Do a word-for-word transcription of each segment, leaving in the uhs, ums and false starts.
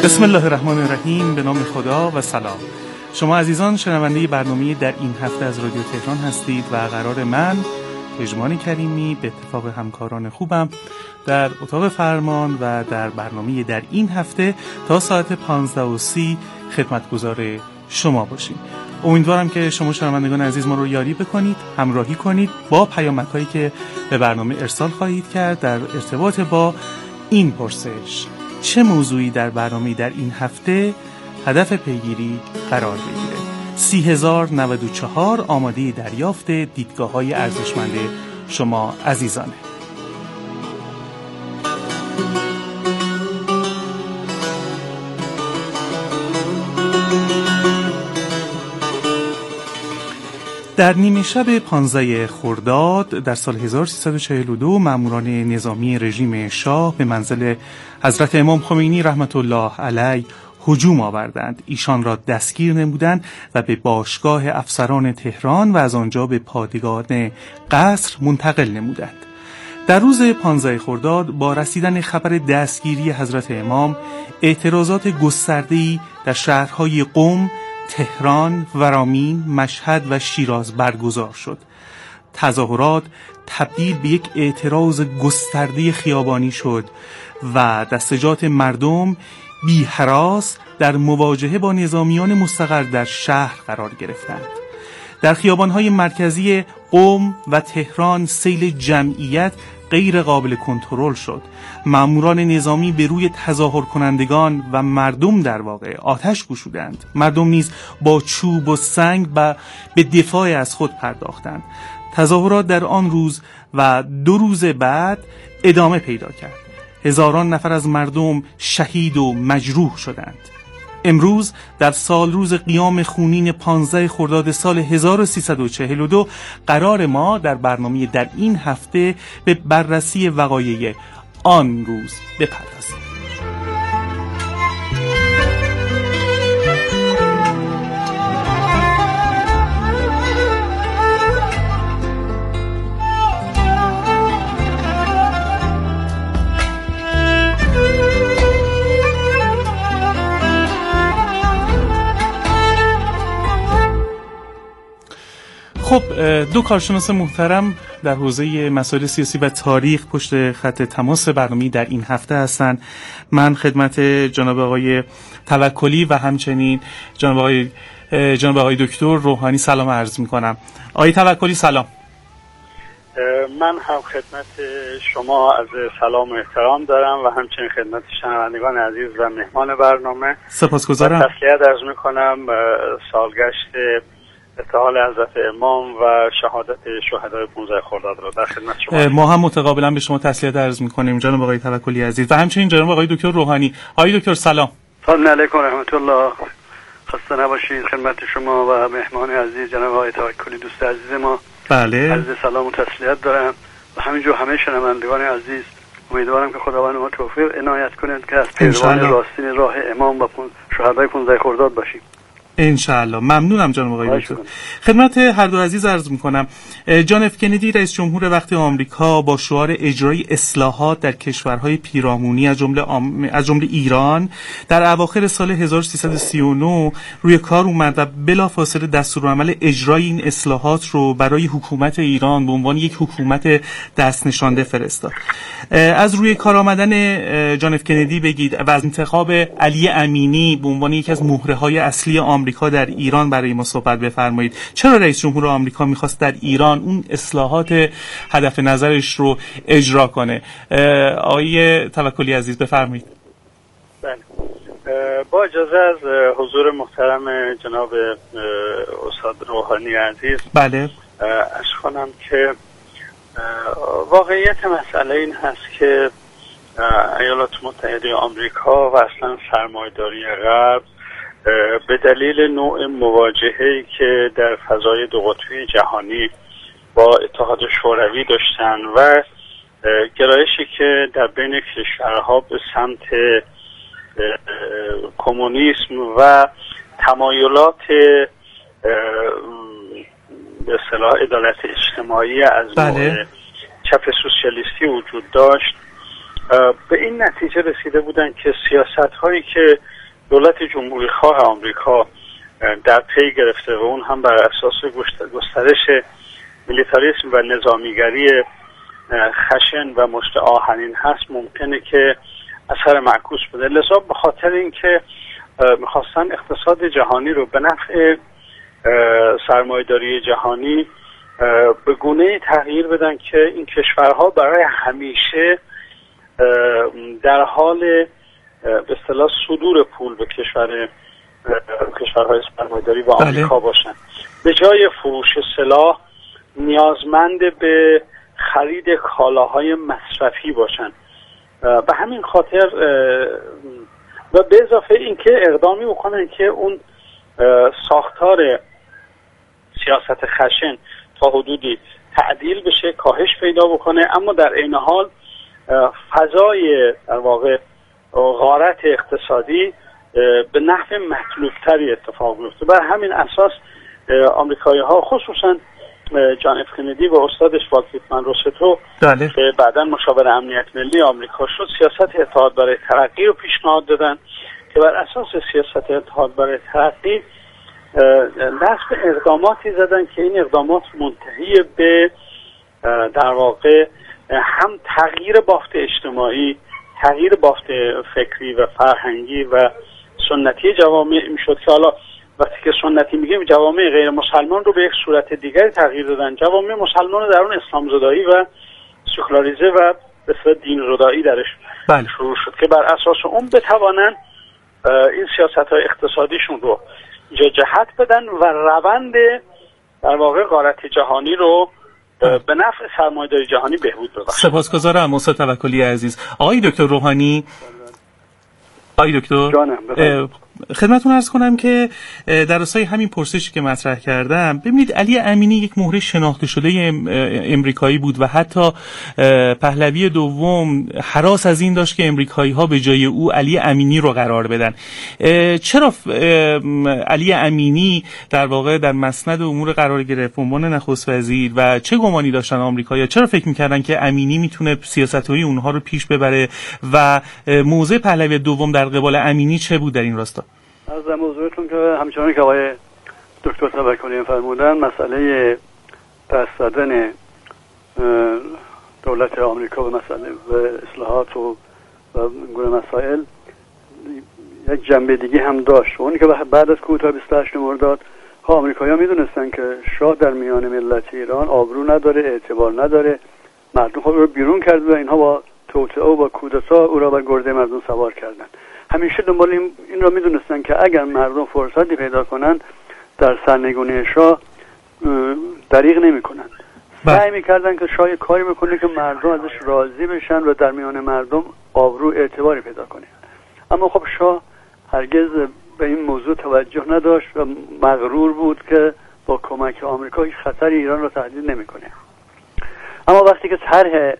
بسم الله الرحمن الرحیم. به نام خدا و سلام. شما عزیزان شنونده برنامه در این هفته از رادیو تهران هستید و قرار من پژمان کریمی به اتفاق همکاران خوبم در اتاق فرمان و در برنامه در این هفته تا ساعت پانزده و سی خدمتگزار شما باشیم. امیدوارم که شما شنوندگان عزیز ما رو یاری بکنید، همراهی کنید با پیامک‌هایی که به برنامه ارسال خواهید کرد در ارتباط با این پرسش: چه موضوعی در برنامه در این هفته هدف پیگیری قرار بگیره؟ سی هزار و نود و چهار آماده دریافت دیدگاه‌های ارزشمند شما عزیزانه. در نیمه شب پانزده خرداد در سال هزار و سیصد و چهل و دو ماموران نظامی رژیم شاه به منزل حضرت امام خمینی رحمت الله علیه هجوم آوردند. ایشان را دستگیر نمودند و به باشگاه افسران تهران و از آنجا به پادگان قصر منتقل نمودند. در روز پانزده خرداد با رسیدن خبر دستگیری حضرت امام، اعتراضات گسترده‌ای در شهرهای قم، تهران، ورامین، مشهد و شیراز برگزار شد. تظاهرات تبدیل به یک اعتراض گسترده خیابانی شد و دستجات مردم بی هراس در مواجهه با نظامیان مستقر در شهر قرار گرفتند. در خیابان‌های مرکزی قم و تهران سیل جمعیت غیر قابل کنترل شد. ماموران نظامی به روی تظاهر کنندگان و مردم در واقع آتش گشودند. مردم نیز با چوب و سنگ و به دفاع از خود پرداختند. تظاهرات در آن روز و دو روز بعد ادامه پیدا کرد. هزاران نفر از مردم شهید و مجروح شدند. امروز در سال روز قیام خونین پانزده خرداد سال هزار و سیصد و چهل و دو قرار ما در برنامه در این هفته به بررسی وقایع آن روز بپردازیم. خب دو کارشناس محترم در حوزه مسائل سیاسی و تاریخ پشت خط تماس برنامه در این هفته هستند. من خدمت جناب آقای توکلی و همچنین جناب آقای جناب آقای دکتر روحانی سلام عرض می‌کنم. آقای توکلی سلام. من هم خدمت شما از سلام و احترام دارم و همچنین خدمت شنوندگان عزیز و مهمان برنامه سپاسگزارم. تسلیت عرض می‌کنم سالگشت ارتحال حضرت امام و شهادت شهدای پانزده خرداد رو در خدمت شما. ما هم متقابلا به شما تسلیت عرض می‌کنیم جناب آقای توکلی عزیز و همچنین جناب آقای دکتر روحانی. آقای دکتر سلام. سلام علیکم و رحمت الله. خسته نباشید. خدمت شما و مهمان عزیز جناب آقای توکلی دوست عزیز ما. بله. عرض سلام و تسلیت دارم و همینجور همه شنوندگان عزیز. امیدوارم که خداوند ما توفیق عنایت کنه که از پیروان راستین راه امام و شهدای پانزده خرداد باشیم. انشاءالله. ممنونم جناب آقای دکتر. خدمت هر دو عزیز عرض میکنم. جان اف کندی رئیس جمهور وقت آمریکا با شعار اجرای اصلاحات در کشورهای پیرامونی از جمله آم... از جمله ایران در اواخر سال هزار و سیصد و سی و نه روی کار اومد و بلافاصله دستورالعمل اجرای این اصلاحات رو برای حکومت ایران به عنوان یک حکومت دست نشانده فرستاد. از روی کار آمدن جان اف کندی بگید و از انتخاب علی امینی به عنوان یکی از مهره‌های اصلی آمریکا در ایران برای ما صحبت بفرمایید. چرا رئیس جمهور آمریکا میخواست در ایران اون اصلاحات هدف نظرش رو اجرا کنه؟ آقای توکلی عزیز بفرمایید. بله. با اجازه از حضور محترم جناب استاد روحانی عزیز بله عرض کنم که واقعیت مسئله این هست که ایالات متحده آمریکا و اصلا سرمایه‌داری غرب به دلیل نوع مواجهه‌ای که در فضای دو قطبی جهانی با اتحاد شوروی داشتن و گرایشی که در بین کشورها به سمت کمونیسم و تمایلات به اصطلاح عدالت اجتماعی از نوع چپ سوسیالیستی وجود داشت، به این نتیجه رسیده بودن که سیاست هایی که دولت جمهوری خواه آمریکا در پی گرفته و اون هم بر اساس گسترش میلیتاریسم و نظامیگری خشن و مشت آهنین هست، ممکنه که اثر معکوس بده. لذا به خاطر اینکه میخواستن اقتصاد جهانی رو به نفع سرمایه‌داری جهانی به گونه‌ای تغییر بدن که این کشورها برای همیشه در حال به اصطلاح صدور پول به کشور کشورهای سرمایه‌داری و آمریکا باشن، به جای فروش سلاح نیازمند به خرید کالاهای مصرفی باشن. به همین خاطر و به اضافه اینکه اقدامی بکنن که اون ساختار سیاست خشن تا حدودی تعدیل بشه، کاهش پیدا بکنه، اما در عین حال فضای در واقع غارت اقتصادی به نحو مطلوبتری اتفاق میفته. بر همین اساس آمریکایی ها، خصوصا جان اف کندی و استادش والتر منروستو که بعداً مشاور امنیت ملی آمریکا شد، سیاست اتحاد برای ترقی رو پیشنهاد دادن که بر اساس سیاست اتحاد برای ترقی دست به اقداماتی زدن که این اقدامات منتهی به در واقع هم تغییر بافت اجتماعی، تغییر بافت فکری و فرهنگی و سنتی جوامع میشد که حالا وقتی که سنتی میگیم جوامع غیر مسلمان رو به یک صورت دیگری تغییر دادن. جوامع مسلمان رو در اون اسلام زدایی و سکولاریزه و به اصطلاح دین زدایی درش شروع شد که بر اساس اون بتوانن این سیاست‌های اقتصادیشون رو جهت بدن و روند در واقع غارت جهانی رو به نفع سرمایه‌داری جهانی بهبود ببخشه. سپاسگزارم استاد توکلی عزیز. آقای دکتر روحانی، آقای دکتر جانم خدمتتون عرض کنم که در راستای همین پرسشی که مطرح کردم، ببینید علی امینی یک مهره شناخته شده امریکایی بود و حتی پهلوی دوم هراس از این داشت که امریکایی ها به جای او علی امینی رو قرار بدن. چرا علی امینی در واقع در مسند امور قرار گرفت عنوان نخست وزیر و چه گمانی داشتن آمریکایی‌ها؟ چرا فکر می‌کردن که امینی میتونه سیاست‌های اونها رو پیش ببره و موضع پهلوی دوم در قبال امینی چه بود در این راستا؟ از موضوعتون که همچنان که آقای دکتر توکلی فرمودن، مسئله دست زدن دولت آمریکا به مسئله و اصلاحات و گونه مسائل یک جنبه دیگه هم داشت. اونی که بعد از کودتا بیست و هشتم مرداد ها آمریکایی‌ها میدونستن که شاه در میان ملت ایران آبرو نداره، اعتبار نداره، مردم خود رو بیرون کرد و اینها با توطئه و با کودتا او را بر گرده مردم سوار کردن. همیشه دنبال این, این را میدونستن که اگر مردم فرصتی پیدا کنن در سرنگونی شاه دریغ نمی کنن. سعی میکردن که شاه کاری بکنه که مردم ازش راضی بشن و در میان مردم آبرو اعتباری پیدا کنه. اما خب شاه هرگز به این موضوع توجه نداشت و مغرور بود که با کمک آمریکا هیچ خطری ایران را تهدید نمیکنه. اما وقتی که طرح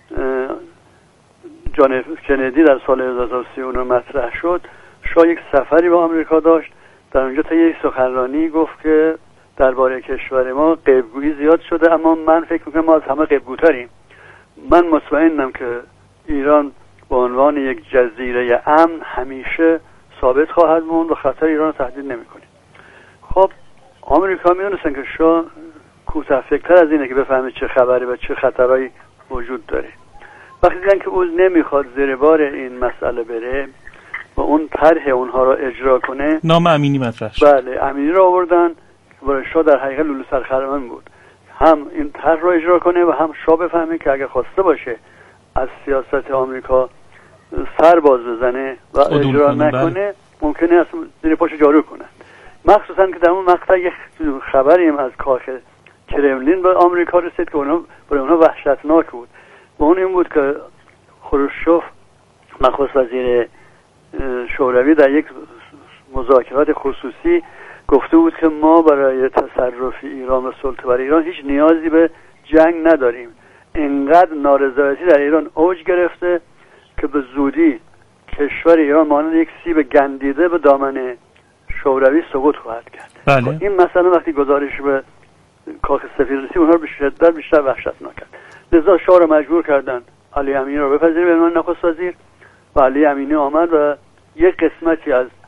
جان اف کندی در سال هزار و سیصد و سی و نه مطرح شد، شاه یک سفری به آمریکا داشت. در اونجا تا یک سخنرانی گفت که درباره کشور ما غیبگویی زیاد شده، اما من فکر میکنم ما از همه غیبگوتریم. من مطمئنم که ایران به عنوان یک جزیره امن همیشه ثابت خواهد موند و خطر ایران رو تهدید نمیکنه. خب آمریکا میدونستن که شاه کوتاه فکرتر از اینه که بفهمه چه خبره و چه خطرایی وجود داره. وقتی دیدن که او نمیخواد زیر بار این مسئله بره و اون طرح اونها را اجرا کنه، نام امینی مطرح شد. بله، امینی را آوردن که برای شاه در حقیقت لولو سرخرمن بود، هم این طرح را اجرا کنه و هم شاه بفهمه که اگر خواسته باشه از سیاست آمریکا سر باز بزنه و اجرا نکنه بله. ممکنه اصلا زیر پاشو جارو کنه. مخصوصا که در اون مقطع یک خبریم از کاخ کرملین به آمریکا رسید که اونها برای اونها وحشتناک بود. و اون این بود که خروشچوف نخست وزیر شوروی در یک مذاکرات خصوصی گفته بود که ما برای تصرف ایران و سلطه بر ایران هیچ نیازی به جنگ نداریم. اینقدر نارضایتی در ایران اوج گرفته که به زودی کشور ایران مانند یک سیب گندیده به دامن شوروی سقوط خواهد کرد. بله. این مثلا وقتی گزارش به کاخ سفید رسید اونها رو به شدت بیشتر وحشتناک کرد. لذا شاه رو مجبور کردن علی امینی رو بپذیره به عنوان نخست وزیر و علی امینی آمد و یک قسمتی از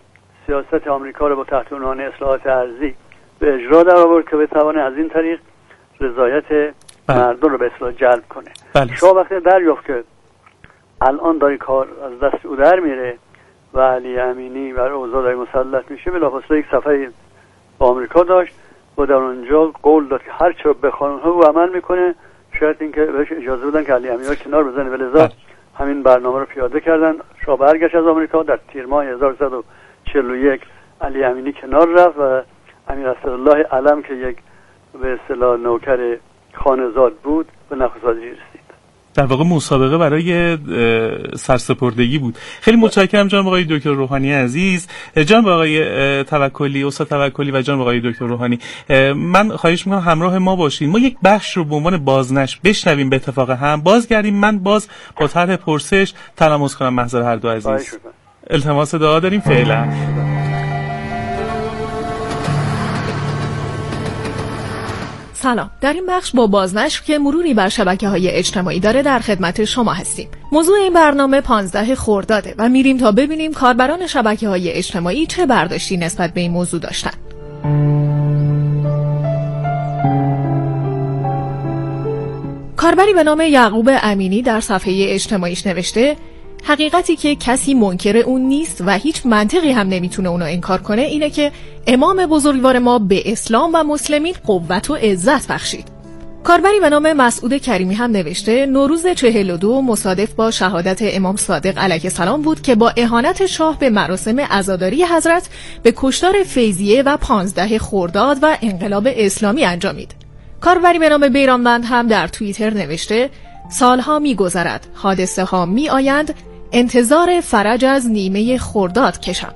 سیاست آمریکا رو با تحت عنوان اصلاحات ارضی به اجرا در آورد که بتونه از این طریق رضایت بله. مردم رو به اصلاح جلب کنه. بله. شاه وقتی دریافت که الان داری کار از دست او در میره و علی امینی و اوضاع داری مسلط میشه، بلافاصله یک سفری با آمریکا داشت و در اونجا قول داد که هر چه به قانون‌ها او عمل میکنه، شاید اینکه بهش اجازه بدن که علی امینی رو کنار بزنه. ولذا همین برنامه رو پیاده کردن. شاه برگشت از آمریکا در تیر ماه هزار و سیصد و چهل و یک، علی امینی کنار رفت و امیر اسدالله علم که یک به اصطلاح نوکر خانزاد بود به نخست وزیری رسید. در واقع مسابقه برای سرسپردگی بود. خیلی متشکرم جناب آقای دکتر روحانی عزیز. جناب آقای توکلی، استاد توکلی و جناب آقای دکتر روحانی، من خواهش میکنم همراه ما باشین. ما یک بخش رو به عنوان بازنشر بشنویم، به اتفاق هم بازگردیم. من باز با طرح پرسش تلمس کنم محضر هر دو عزیز. التماس دعا داریم فعلا. سلام، در این بخش با بازنشر که مروری بر شبکه‌های اجتماعی داره در خدمت شما هستیم. موضوع این برنامه پانزده خرداده و میریم تا ببینیم کاربران شبکه‌های اجتماعی چه برداشتی نسبت به این موضوع داشتن. کاربری به نام یعقوب امینی در صفحه اجتماعیش نوشته: حقیقتی که کسی منکر اون نیست و هیچ منطقی هم نمیتونه اونو انکار کنه اینه که امام بزرگوار ما به اسلام و مسلمین قوت و عزت بخشید. کاربری به نام مسعود کریمی هم نوشته: نوروز چهل و دو مصادف با شهادت امام صادق علیه السلام بود که با اهانت شاه به مراسم عزاداری حضرت به کشتار فیضیه و پانزده خرداد و انقلاب اسلامی انجامید. کاربری به نام بیرانوند هم در توییتر نوشته: سالها می‌گذرد، حادثه ها می‌آیند، انتظار فرج از نیمه خرداد کشم.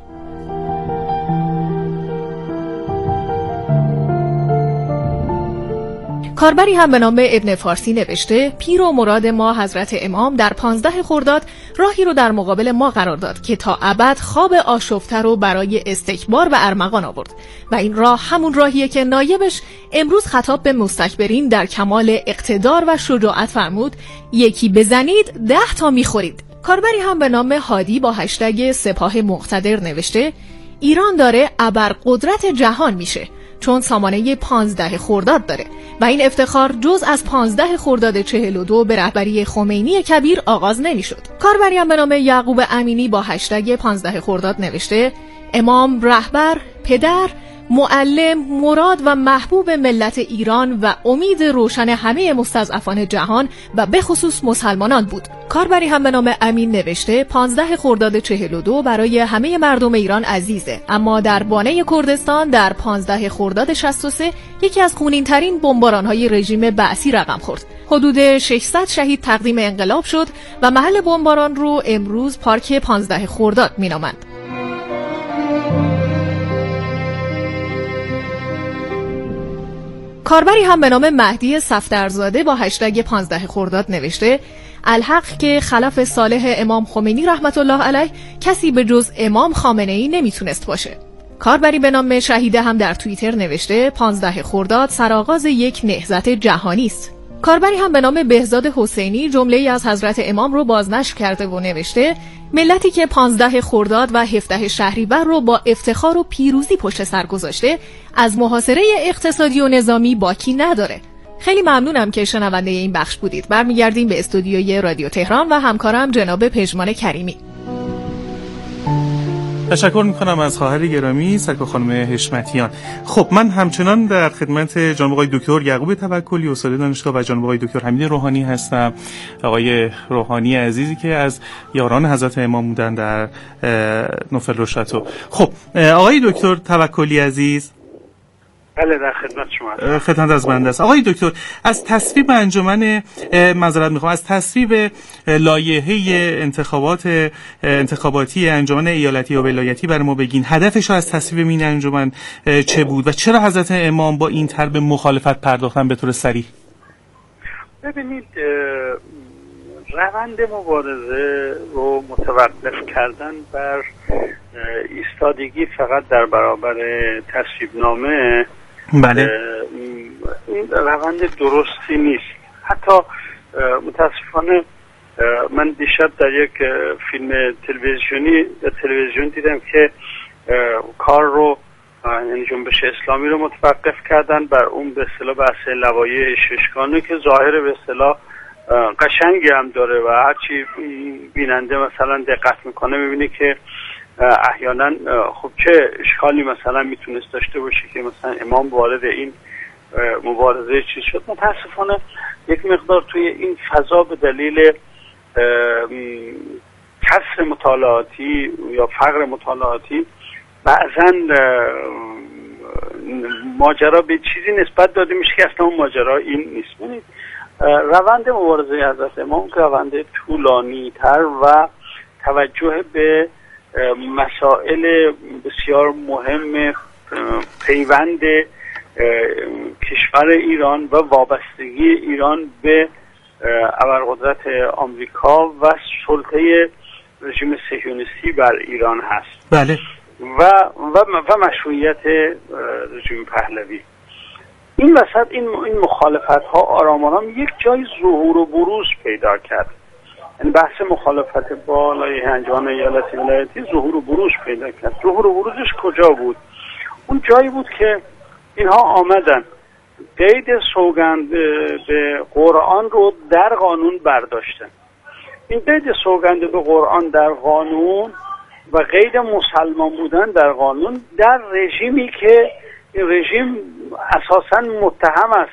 کاربری هم به نام ابن فارسی نوشته: پیر و مراد ما حضرت امام در پانزده خرداد راهی رو در مقابل ما قرار داد که تا ابد خواب آشفته رو برای استکبار و ارمغان آورد و این راه همون راهیه که نایبش امروز خطاب به مستکبرین در کمال اقتدار و شجاعت فرمود: یکی بزنید ده تا میخورید. کاربری هم به نام هادی با هشتگ سپاه مقتدر نوشته: ایران داره ابرقدرت جهان میشه چون سامانه پانزده خرداد داره و این افتخار جز از پانزده خرداد چهل و دو به رهبری خمینی کبیر آغاز نمیشد. کاربری هم به نام یعقوب امینی با هشتگ پانزده خرداد نوشته: امام رهبر، پدر، معلم، مراد و محبوب ملت ایران و امید روشن همه مستضعفان جهان و به خصوص مسلمانان بود. کاربری هم به نام امین نوشته: پانزده خرداد چهل و دو برای همه مردم ایران عزیزه، اما در بانه کردستان در پانزده خرداد شصت و سه یکی از خونین‌ترین بمباران‌های رژیم بعثی رقم خورد. حدود ششصد شهید تقدیم انقلاب شد و محل بمباران رو امروز پارک پانزده خرداد می‌نامند. کاربری هم به نام مهدی صفدرزاده با هشتگ پانزده خرداد نوشته: الحق که خلف صالح امام خمینی رحمت الله علیه کسی به جز امام خامنه ای نمیتونست باشه. کاربری به نام شهیده هم در توییتر نوشته: پانزده خرداد سرآغاز یک نهضت جهانی است. کاربری هم به نام بهزاد حسینی جمله‌ای از حضرت امام رو بازنشر کرده و نوشته: ملتی که پانزده خرداد و هفده شهریور رو با افتخار و پیروزی پشت سر گذاشته از محاصره اقتصادی و نظامی باکی نداره. خیلی ممنونم که شنونده این بخش بودید. برمیگردیم به استودیوی رادیو تهران و همکارم جناب پژمان کریمی. تشکر میکنم از خواهر گرامی سرکار خانم حشمتیان. خب من همچنان در خدمت جناب آقای دکتر یعقوب توکلی استاد دانشگاه و جناب آقای دکتر حمید روحانی هستم. آقای روحانی عزیزی که از یاران حضرت امام بودن در نوفل رشتو. خب آقای دکتر توکلی عزیز، بله در خدمت شما. خدمت از بنده است. آقای دکتر، از تصویب انجمن معذرت میخوام از تصویب لایحه انتخابات انتخاباتی انجمن ایالتی و ولایتی برای ما بگین. هدفش از تصویب این انجمن چه بود و چرا حضرت امام با این طرح به مخالفت پرداختن به طور صریح؟ ببینید، روند مبارزه رو متوقف کردن بر ایستادگی فقط در برابر تصویبنامه، بله، این روند درستی نیست. حتی متاسفانه من دیشب در یک فیلم تلویزیونی در تلویزیون دیدم که کار رو یعنی جنبش اسلامی رو متوقف کردن بر اون به اصطلاح بحث لوایح ششگانه که ظاهر به اصطلاح قشنگی هم داره و هرچی بیننده مثلا دقت میکنه میبینه که احیانا خب چه اشکالی مثلا میتونست داشته باشه که مثلا امام وارد این مبارزه چیز شد. متاسفانه یک مقدار توی این فضا به دلیل کسر مطالعاتی یا فقر مطالعاتی بعضا ماجرا به چیزی نسبت داده میشه که اصلا اون ماجرا این نیست. ببینید روند مبارزه حضرت امام که روند طولانی تر و توجه به مسائل بسیار مهم پیوند کشور ایران و وابستگی ایران به ابرقدرت آمریکا و سلطه رژیم صهیونیستی بر ایران هست. بله. و و و مشروعیت رژیم پهلوی. این وسط این این مخالفت ها آرام آرام یک جای ظهور و بروز پیدا کرد. این بحث مخالفت با لایحه انجمن ایالتی ولایتی ظهور و بروز پیدا کرد. ظهور و بروزش کجا بود؟ اون جایی بود که اینها آمدن قید سوگند به قرآن رو در قانون برداشتن. این قید سوگند به قرآن در قانون و قید مسلمان بودن در قانون در رژیمی که این رژیم اساساً متهم است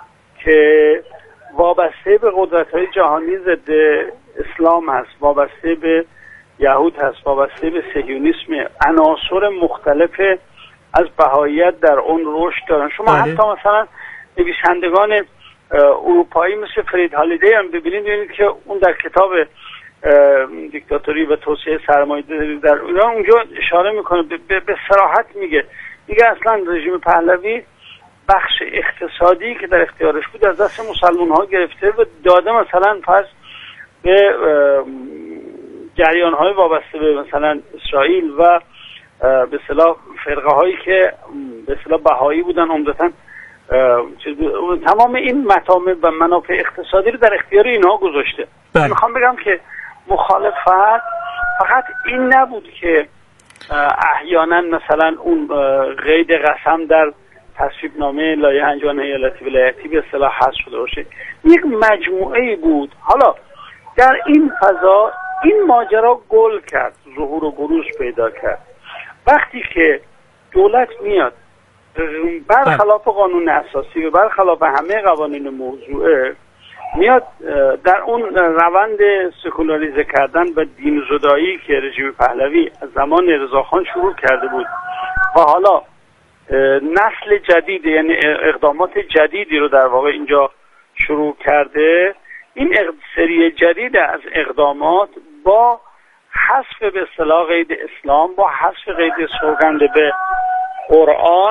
که وابسته به قدرت‌های جهانی ضد اسلام هست، وابسته به یهود هست، وابسته به صهیونیسم، عناصر مختلف از بهاییت در اون رشد دارن. شما بله. حتی مثلا نویسندگان اروپایی مثل فرید هالیدی هم ببینید ببینید که اون در کتاب دیکتاتوری و توسعه سرمایه‌داری در ایران اونجا اشاره میکنه، به, به صراحت میگه میگه اصلا رژیم پهلوی بخش اقتصادی که در اختیارش بود از دست مسلمان ها گرفته و داده مثلا فرض به جریان های وابسته به مثلا اسرائیل و به اصطلاح فرقه هایی که به اصطلاح بهایی بودن عمدتاً تمام این مطامع و منافع اقتصادی رو در اختیار اینها گذاشته. بله. میخوام بگم که مخالفت فقط این نبود که احیانا مثلا اون قید قسم در تصویب نامه لایحه انجمن ایالتی ولایتی به اصطلاح حذف شده باشه، یک مجموعه بود. حالا در این فضا این ماجرا گل کرد، ظهور و بروز پیدا کرد. وقتی که دولت میاد برخلاف قانون اساسی و برخلاف همه قوانین موضوعه میاد در اون روند سکولاریزه کردن و دین زدایی که رژیم پهلوی از زمان رضاخان شروع کرده بود و حالا نسل جدید یعنی اقدامات جدیدی رو در واقع اینجا شروع کرده، این سری جدید از اقدامات با حذف به اصطلاح قید اسلام، با حذف قید سوگند به قرآن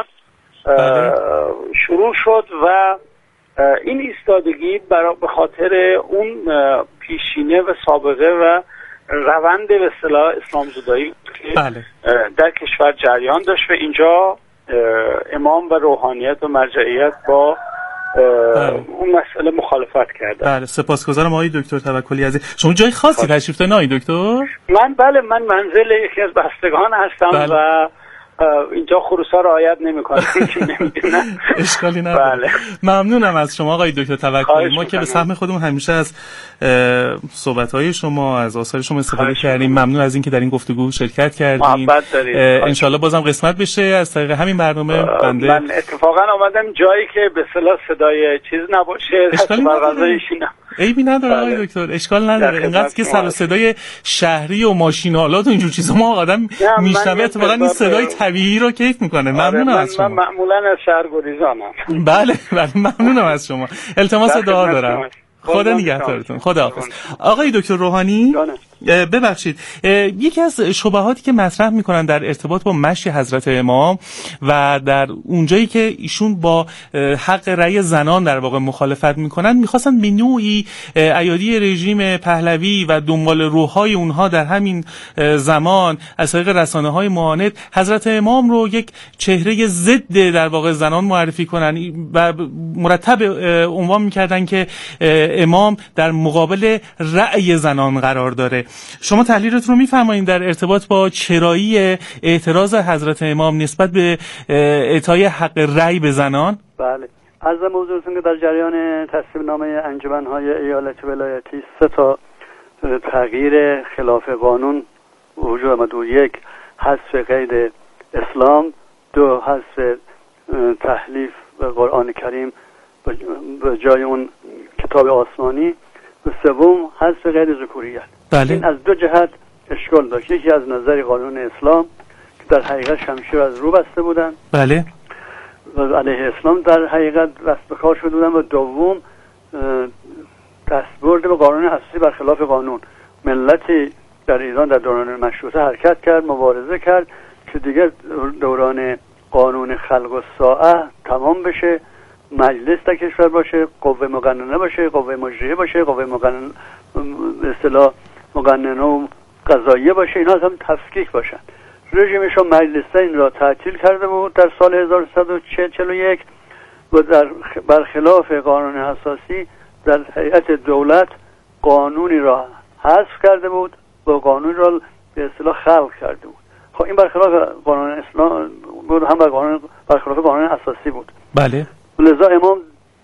شروع شد و این ایستادگی به خاطر اون پیشینه و سابقه و روند به اصطلاح اسلام زدایی که بله. در کشور جریان داشت و اینجا امام و روحانیت و مرجعیت با بله. اون مسئله مخالفت کردن. بله سپاسگزارم آقای دکتر توکلی عزیز. شما جای خاصی تشریف دارین آقای دکتر؟ من بله من منزل یکی از بستگان هستم بله. و اینجا خروسا رعایت نمی‌کنه که نمی‌دونم. اشکالی نداره. بله. ممنونم از شما آقای دکتر توکلی. ما که به سهم خودمون همیشه از صحبت‌های شما از آثار شما استفاده کردیم. ممنون از اینکه در این گفتگو شرکت کردین. محبت دارید. ان شاءالله بازم قسمت بشه از طریق همین برنامه. بنده من اتفاقا اومدم جایی که به اصطلاح صدای چیز نباشه. اشکالی نداره. عیبی نداره بله. آقای دکتر اشکال نداره. اینقدر که سر و صدای شهری و ماشین‌آلات و اینجور چیزا ما آدم میشنوه اتفاقا این صدای طبیعی رو کیف میکنه. ممنونم آره از شما. من معمولا از شهر گریزانم. بله بله ممنونم از شما. التماس دعا دارم. خدا نگهدارتون. خداحافظ. آقای دکتر روحانی ببخشید یکی از شبهاتی که مطرح میکنن در ارتباط با مشی حضرت امام و در اونجایی که ایشون با حق رأی زنان در واقع مخالفت میکنن، میخواستن به نوعی ایادی رژیم پهلوی و دنبال روحای اونها در همین زمان از طریق رسانه‌های معاند حضرت امام رو یک چهره ضد در واقع زنان معرفی کنن و مرتب عنوان میکردن که امام در مقابل رأی زنان قرار داره. شما تحلیلتون رو میفرمایید در ارتباط با چرایی اعتراض حضرت امام نسبت به اعطای حق رأی به زنان؟ بله، عرض موضوعتون که در جریان تصویب نامه انجمن‌های ایالتی ولایتی سه تا تغییر خلاف قانون وجود آمد. یک، حذف قید اسلام، دو، حذف تحلیف به قرآن کریم به جای اون کتاب آسمانی، و سوم حذف قید ذکوریت. بله. این از دو جهت اشکال داشت. یکی از نظر قانون اسلام که در حقیقت شمشیر از رو بسته بودن، بله، و علیه اسلام در حقیقت دست به کار شده بودن، و دوم دستبرد به قانون اساسی برخلاف قانون. ملتی در ایران در دوران مشروطه حرکت کرد، مبارزه کرد که دیگه دوران قانون خلق الساعه تمام بشه، مجلس در کشور باشه، قوه مقننه باشه، قوه مجریه باشه، قوه مقننه به اصطلاح مقننه و قضاییه باشه، اینا هم تفکیک باشن. رژیمشون مجلس این را تعطیل کرده بود در سال هزار و سیصد و چهل و یک و در برخلاف قانون اساسی در هیئت دولت قانونی را حذف کرده بود و قانون را به اصطلاح خلق کرده بود. خب این برخلاف قانون اسلام بود، هم بر قانون برخلاف قانون اساسی بود. بله. لذا امام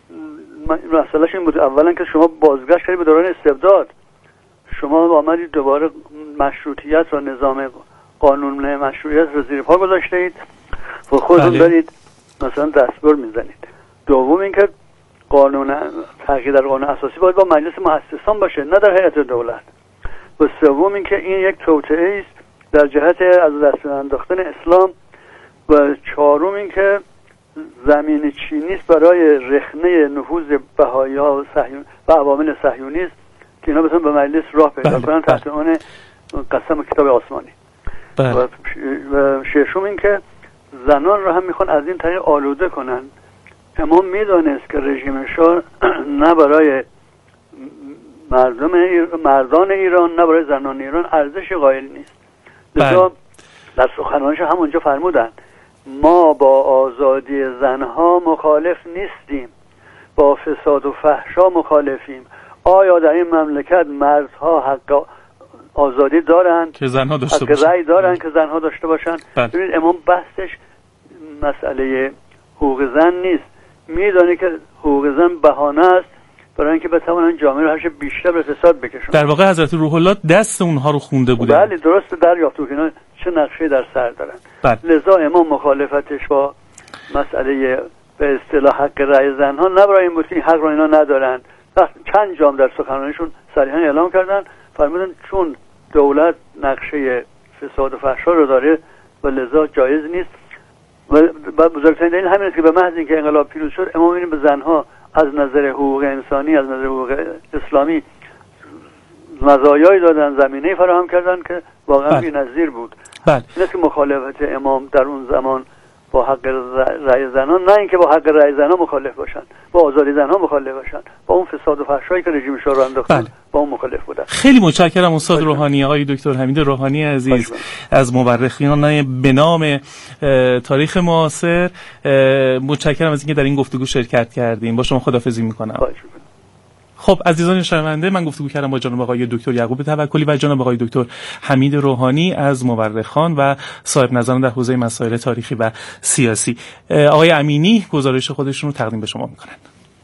مسئلهش این بود، اولا که شما بازگشت کردید به دوران استبداد، شما آمدید دوباره مشروطیت و نظام قانون مشروعیت رو زیر پا گذاشتید و خودتون بله. دارید مثلا دستور میزنید. دوم اینکه قانون تغییر در قانون اساسی باید با مجلس مؤسسان باشه، نه در هیئت دولت. و سوم اینکه این یک توطئه است در جهت از دست انداختن اسلام. و چهارم اینکه زمین چینی است برای رخنه نفوذ بهائی‌ها و صهیون و عوامل صهیونیست که اینا بتونن به مجلس راه پیدا کنن تحت عنوان قسم کتاب آسمانی. بله. و ششم این که زنان رو هم میخوان از این طریق آلوده کنن. امام میدانست که رژیم شاه نه برای مردم مردان ایران نه برای زنان ایران ارزش قائل نیست. لذا در سخنرانیش همونجا فرمودن ما با آزادی زنها مخالف نیستیم، با فساد و فحشا مخالفیم. آیا در این مملکت مردها حق آزادی دارن که زنها داشته باشن؟ حق رأی دارن که زنها داشته باشن؟ ببینید امام بحثش مسئله حقوق زن نیست. میدونه که حقوق زن بهانه است برای اینکه بتوانن جامعه رو هرچه بیشتر به فساد بکشن. در واقع حضرت روح الله دست اونها رو خونده بوده. بله درسته، دریافت که اینا چه نقشه در سر دارن. بله. لذا امام مخالفتش با مسئله به اصطلاح حق رأی زنها نه برای این بود که این حق رو اینا ندارن. چند جام در سخنرانیشون صریحا اعلام کردن، فرمودن چون دولت نقشه فساد و فحشا رو داره و لذا جایز نیست. و بزرگترین دلیل همین است که به محض اینکه انقلاب پیروز شد امام این به زنها از نظر حقوق انسانی، از نظر حقوق اسلامی مزایایی دادن، زمینه فراهم کردن که واقعا بی‌نظیر بود. بله. این است که مخالفت امام در اون زمان با حق رأی زنان، نه اینکه با حق رأی زنان مخالف باشن، با آزادی زنها مخالف باشن، با اون فساد و فحشایی که رژیم شاه را انداختن بله. با اون مخالف بودن. خیلی متشکرم استاد باشه. روحانی، آقای دکتر حمید روحانی عزیز باشه. از مورخین به نام تاریخ معاصر، متشکرم از اینکه در این گفتگو شرکت کردیم. با شما خداحافظی میکنم. باشه. خب عزیزان شنونده، من گفتگو کردم با جناب آقای دکتر یعقوب توکلی و جناب آقای دکتر حمید روحانی از مورخان و صاحب نظران در حوزه مسائل تاریخی و سیاسی. آقای امینی گزارش خودشون رو تقدیم به شما میکنن.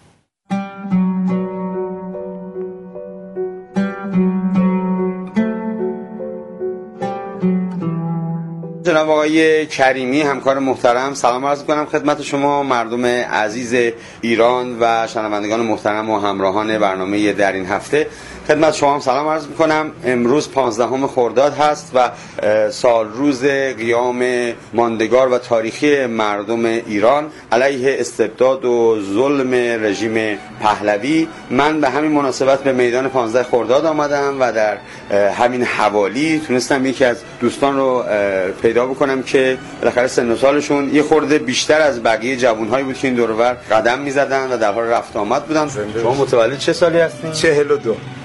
جناب آقای کریمی همکار محترم، سلام عرض می‌کنم خدمت شما مردم عزیز ایران و شنوندگان محترم و همراهان برنامه در این هفته. خدمت شما هم سلام عرض می‌کنم. امروز پانزدهم خرداد هست و سال روز قیام ماندگار و تاریخی مردم ایران علیه استبداد و ظلم رژیم پهلوی. من به همین مناسبت به میدان پانزده خرداد آمدم و در همین حوالی تونستم یکی از دوستان رو پیدا بکنم که بالاخره سن و سالشون یه خورده بیشتر از بقیه جوان‌هایی بود که این دور و بر قدم می‌زدن و در حال رفت آمد بودن. شما متولد چه سالی هستین؟ چهل و دو.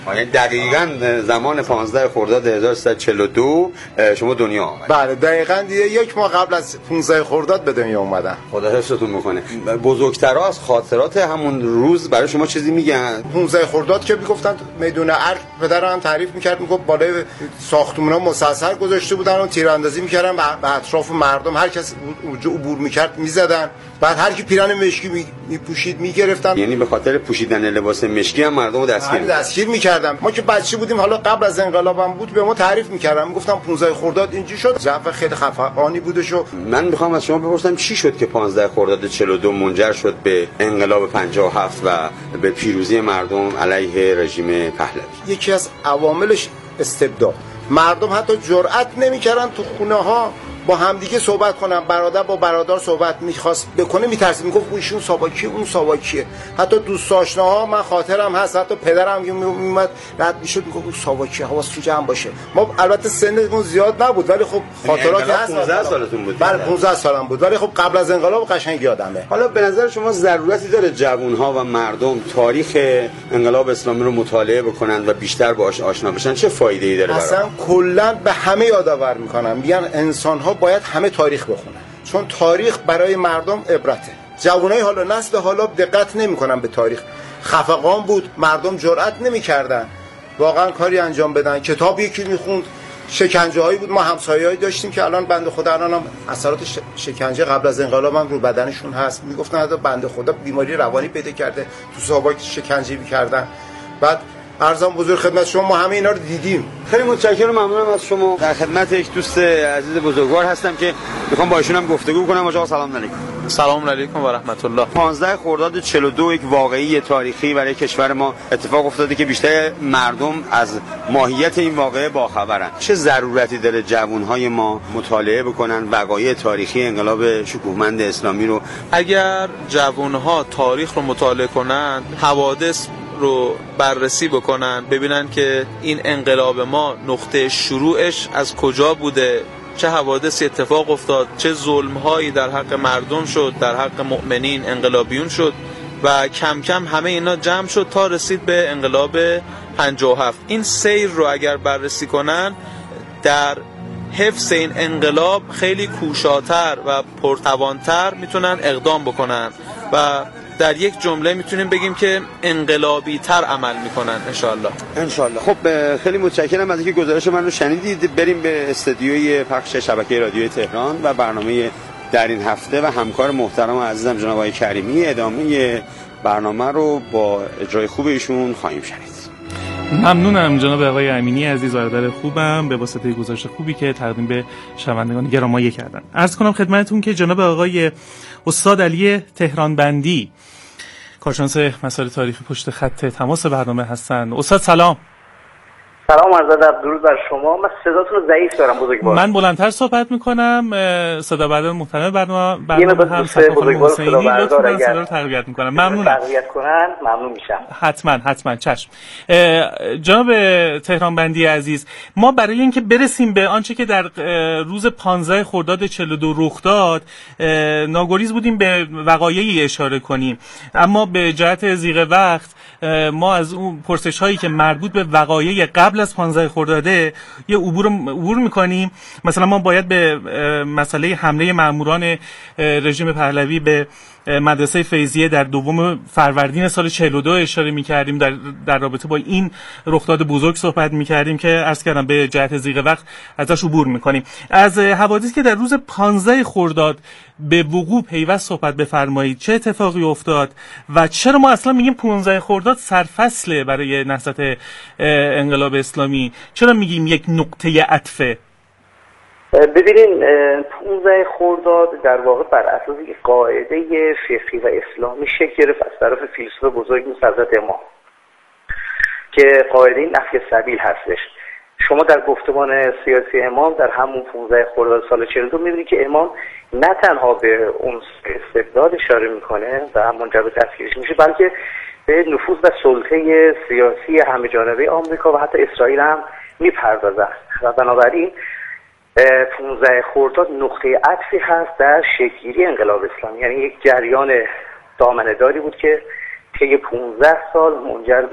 یعنی دقیقاً زمان پانزده خرداد هزار و سیصد و چهل و دو شما دنیا آمدید. بله دقیقاً یک ماه قبل از پانزده خرداد به دنیا اومدم. خدا حفظتون میکنه. بزرگترها از خاطرات همون روز برای شما چیزی میگن؟ پانزده خرداد که میگفتن میدون ارگ، پدرم تعریف میکرد، میگفت بالای ساختمونا مسلسل گذاشته بودن و تیراندازی میکردن به اطراف مردم، هر کس اونجا عبور میکرد میزدن، بعد هر کی پیرن مشکی میپوشید میگرفتن. یعنی به خاطر پوشیدن لباس مشکی هم مردم رو دستگیر دستگیر میکردن. ما که بچه بودیم، حالا قبل از انقلابم بود، به ما تعریف میکردن، میگفتم پانزده خرداد اینجوری شد، جو خیلی خفقانی بودش. و من میخوام از شما بپرسم چی شد که پانزده خرداد چهل و دو منجر شد به انقلاب پنجاه و هفت و به پیروزی مردم علیه رژیم پهلوی؟ یکی از عواملش استبداد. مردم حتی جرئت نمیکردن تو خونه ها با همدیگه صحبت کنن، برادر با برادر صحبت میخواست بکنه میترسید، میگفت ایشون ساواکیه اون ساواکیه. حتی دوست آشناها، من خاطرم هست، حتی پدرم که میومد رد میشد میگفت اون ساواکیه، حواستون جمع باشه. ما البته سنمون زیاد نبود ولی خب خاطراتی هست. پانزده سالتون بود؟ بله پانزده سالم بود، ولی خب قبل از انقلاب قشنگ یادمه. حالا به نظر شما ضرورتی داره جوانها و مردم تاریخ انقلاب اسلامی رو مطالعه بکنن و بیشتر باهاش آشنا بشن؟ چه فایده‌ای داره براشون؟ اصلا کلا به همه یادآور میکنم، میگن انسان‌ها باید همه تاریخ بخونن، چون تاریخ برای مردم عبرته. جوانای حالا نسل حالا دقت نمی‌کنن به تاریخ. خفقان بود، مردم جرئت نمی‌کردن واقعا کاری انجام بدن. کتاب یکی می‌خوند، شکنجه‌هایی بود. ما همسایه‌ای داشتیم که الان بنده خدا الانم اثرات شکنجه قبل از انقلاب هم رو بدنشون هست. میگفتن حتی بنده خدا بیماری روانی پیدا کرده، تو ساواک شکنجه می‌کردن. بعد عرضم بزرگ خدمت شما، ما همه اینا رو دیدیم. خیلی متشکرم، ممنونم از شما. در خدمت یک دوست عزیز بزرگوار هستم که میخوام با ایشون هم گفتگو کنم. آقا سلام علیکم. سلام علیکم و رحمت الله. پانزده خرداد چهل و دو یک واقعی تاریخی برای کشور ما اتفاق افتاده که بیشتر مردم از ماهیت این واقعه باخبرن. چه ضرورتی داره جوانهای ما مطالعه بکنن وقایع تاریخی انقلاب شکوهمند اسلامی رو؟ اگر جوانها تاریخ رو مطالعه کنن، حوادث رو بررسی بکنن، ببینن که این انقلاب ما نقطه شروعش از کجا بوده، چه حوادثی اتفاق افتاد، چه ظلم‌هایی در حق مردم شد، در حق مؤمنین انقلابیون شد و کم کم همه اینا جمع شد تا رسید به انقلاب پنجاه و هفت. این سیر رو اگر بررسی کنن، در حفظ این انقلاب خیلی کوشاتر و پرتوانتر میتونن اقدام بکنن و در یک جمله میتونیم بگیم که انقلابی تر عمل میکنن انشالله. انشالله. خب خیلی متشکرم از اینکه گزارش من رو شنیدید. بریم به استودیوی پخش شبکه رادیوی تهران و برنامه در این هفته و همکار محترم و عزیزم جناب آقای کریمی ادامه برنامه رو با اجرای خوب ایشون خواهیم شنید. ممنونم جناب آقای امینی عزیز، برادر خوبم، به واسطه گزارش خوبی که تقدیم به شنوندگان گرامی کردن. عرض کنم خدمتتون که جناب آقای استاد علی تهرانبندی، کارشناس مسائل تاریخی، پشت خط تماس برنامه هستن. استاد سلام. سلام، عرض ادب، درود بر شما. من صداتون رو ضعیف دارم بزرگوار. من بلندتر صحبت میکنم. صدا بردار محترم برنامه برنامه هم بزرگوار صدا بردار اگر صدا رو تقویت میکنم ممنونم. تقویت کنن ممنون میشم. حتما حتما چشم. جناب تهرانبندی عزیز، ما برای اینکه برسیم به آنچه که در روز پانزده خرداد چهل و دو رخ داد، ناگریز بودیم به وقایعی اشاره کنیم، اما به جهت ضیق وقت ما از اون پرسش هایی که مربوط به وقایع قبل از پانزده خرداده یه عبور عبور میکنیم. مثلا ما باید به مسئله حمله ماموران رژیم پهلوی به مدرسه فیضیه در دوم فروردین سال چهل و دو اشاره می‌کردیم. در در رابطه با این رخداد بزرگ صحبت می‌کردیم که عرض کردم به جهت ضیق وقت ازش عبور می‌کنیم. از حوادثی که در روز پانزده خرداد به وقوع پیوست صحبت بفرمایید. چه اتفاقی افتاد و چرا ما اصلا میگیم پانزده خرداد سرفصله برای نهضت انقلاب اسلامی؟ چرا میگیم یک نقطه عطفه؟ ببینین، پانزده خرداد در واقع بر اساس یک قاعده فقهی و اسلامی شکل گرفت از طرف فیلسوف بزرگ مثل حضرت امام که قاعده نفی سبیل هستش. شما در گفتمان سیاسی امام در همون پانزده خرداد سال چهل و دو می‌بینید که امام نه تنها به اون استبداد اشاره میکنه و منجر به دستگیریش میشه، بلکه به نفوذ و سلطه سیاسی همه جانبه آمریکا و حتی اسرائیل هم میپردازه و بنابراین پانزده خرداد نقطه عطفی هست در شکل‌گیری انقلاب اسلامی، یعنی یک جریان دامنه‌داری بود که طی پانزده سال منجر